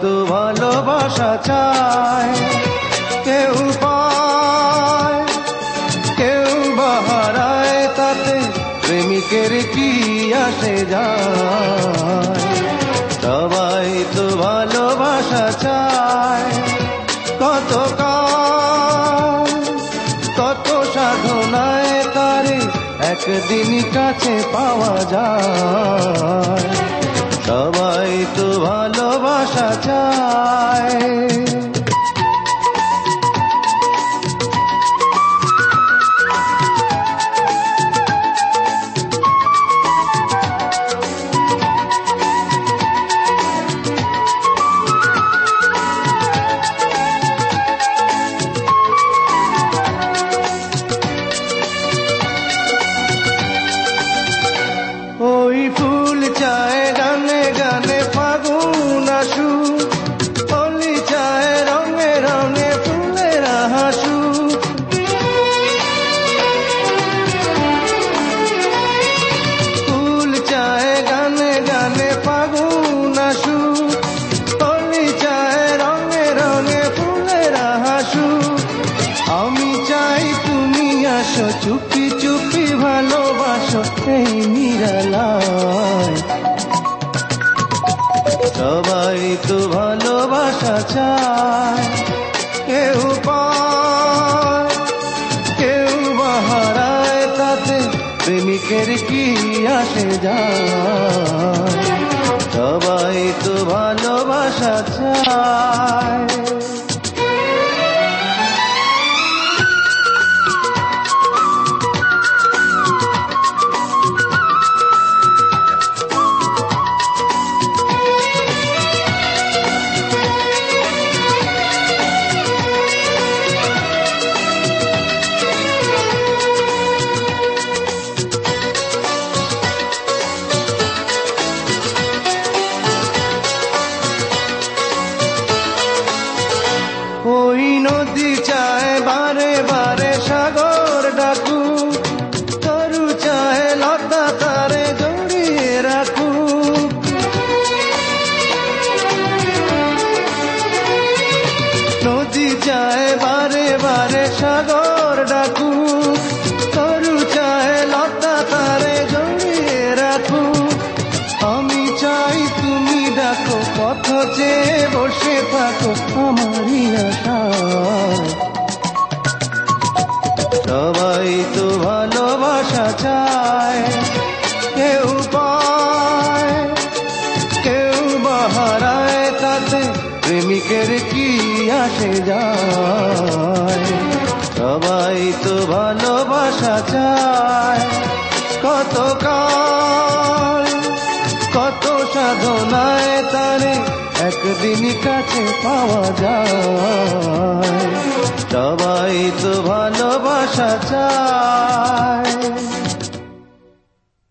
তো ভালোবাসা চায়, কেউ পায় কেউ বাহারায়, তাতে প্রেমিকের কি আসে যায়। সবাই তো ভালোবাসা চায়, কত কাল কত সাধনায় তারে একদিন কাছে পাওয়া যায়। সবাই তো ভালোবাসা চায়। ওই ফুল চায় গানে গানে ফাগুন আসুক, হোলি চায় রঙে রঙে ফুলের হাসুক। ফুল চায় গানে গানে ফাগুন আসুক, হোলি চায় রঙে রঙে ফুলের হাসুক। আমি চাই তুমি আসো, চুপি চুপি ভালোবাসো এই নিরালায়। সবাই তো ভালোবাসা চায়, কেউ পায় কেউ বাহারায়, তাতে প্রেমিকের কি আসে যায়। সবাই তো ভালোবাসা চায়। ওই নদী চায় বারে বারে সাগর ডাকুক, তরু চায় লতা তারে জড়িয়ে রাখুক। নদী চায় বারে বারে সাগর ডাকুক, তরু চায় লতা তারে জড়িয়ে রাখুক। আমি চাই তুমি ডাকো, পথ চেয়ে বসে থাকো আমারই আশায়। সবাই তো ভালোবাসা চায়, কেউ পায় কেউ বাহারায়, তাতে প্রেমিকের কি আসে যায়। সবাই তো ভালোবাসা চায়, কত কাল কত সাধনায় তারে একদিন কাছে পাওয়া যায়। সবাই তো ভালোবাসা চায়।